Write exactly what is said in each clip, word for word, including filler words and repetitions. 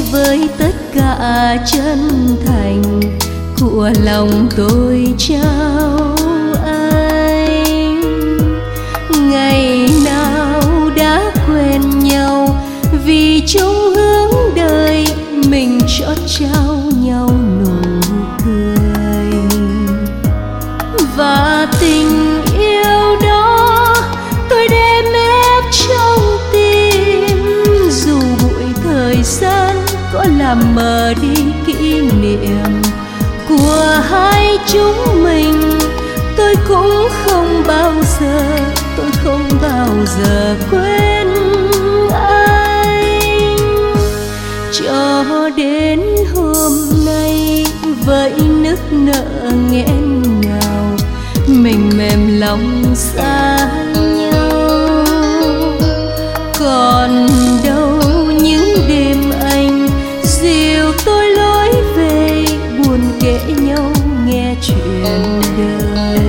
với tất cả chân thành của lòng tôi trao anh. Ngày nào đã quen nhau vì chung hướng đời mình chót trao nhau nụ cười, và tình yêu đó tôi đem ép trong tim. Dù bụi thời gian có làm mờ đi kỷ niệm của hai chúng mình, tôi cũng không bao giờ, tôi không bao giờ quên anh. Cho đến hôm nay với nức nở nghẹn ngào, mình mềm lòng xa nhau. Còn đâu những đêm anh dìu tôi lối về, buồn kể nhau nghe chuyện đời.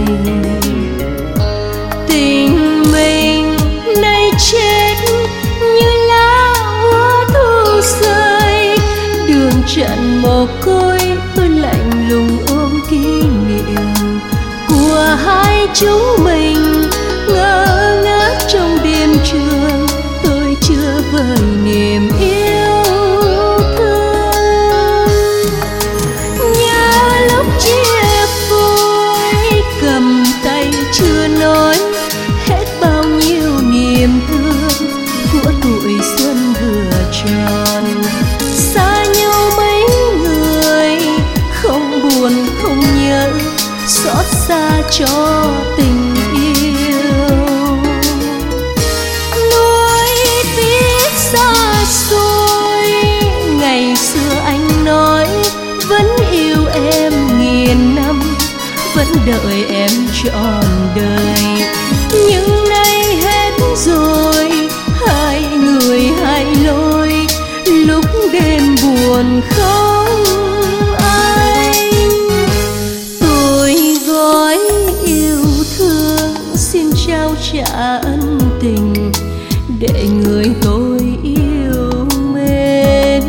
Tình mình nay chết như lá úa thu rơi, đường trận mồ côi tôi lạnh lùng ôm kỷ niệm của hai chúng mình. Ngơ ngác trong đêm trường tôi chưa vơi niềm yêu thương. Nhớ lúc chia phôi cầm tay chưa nói hết bao nhiêu niềm thương của tuổi xuân vừa tròn. Xa nhau mấy người không buồn không nhớ, xót xa cho tình yêu. Nuối tiếc xa xôi, ngày xưa anh nói vẫn yêu em nghìn năm, vẫn đợi em trọn đời. Nhưng nay hết rồi, hai người hai lối, lúc đêm buồn không anh. Tôi gói yêu thương xin trao trả ân tình để người tôi yêu mến.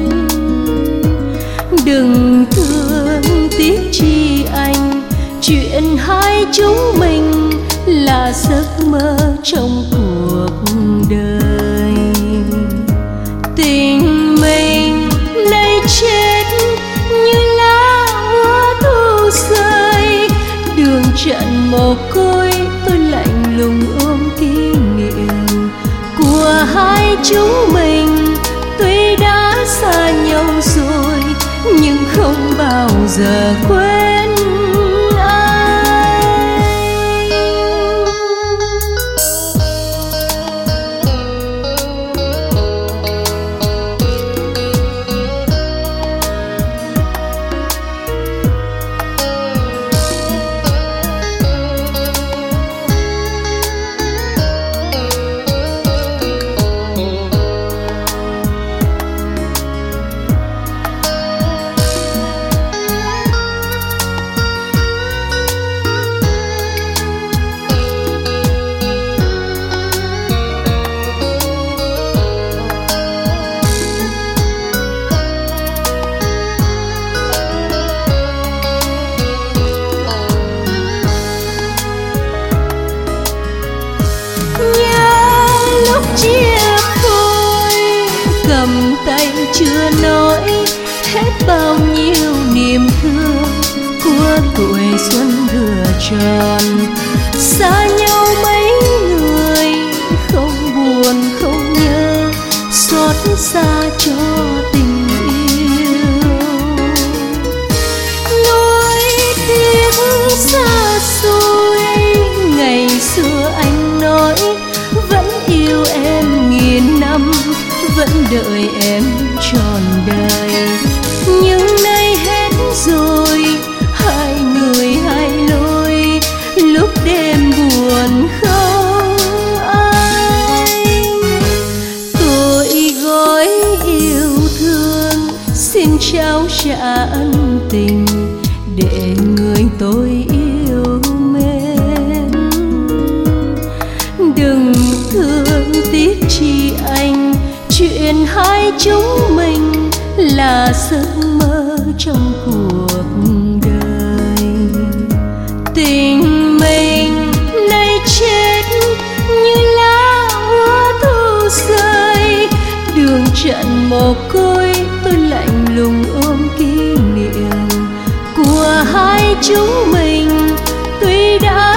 Đừng thương tiếc chi anh, chuyện hai chúng mình là giấc mơ trong cuộc đời. Tình mình nay chết như lá úa thu rơi, đường trận mồ côi tôi lạnh lùng ôm kỷ niệm của hai chúng mình. Tuy đã xa nhau rồi nhưng không bao giờ quên anh. Chia phôi cầm tay chưa nói hết bao nhiêu niềm thương của tuổi xuân vừa tròn. Xa nhau mấy người không buồn không nhớ, xót xa cho tình yêu. Nuối tiếc xa xôi, ngày xưa anh nói vẫn yêu em nghìn năm, vẫn đợi em trọn đời. Nhưng nay hết rồi, hai người hai lối, lúc đêm buồn không anh. Tôi gói yêu thương xin trao trả ân tình để người tôi yêu mến. Đừng thương tiếc chi anh, chuyện hai chúng mình là giấc mơ trong cuộc đời. Tình mình nay chết như lá úa thu rơi, đường trận mồ côi tôi lạnh lùng ôm kỷ niệm của hai chúng mình. Tuy đã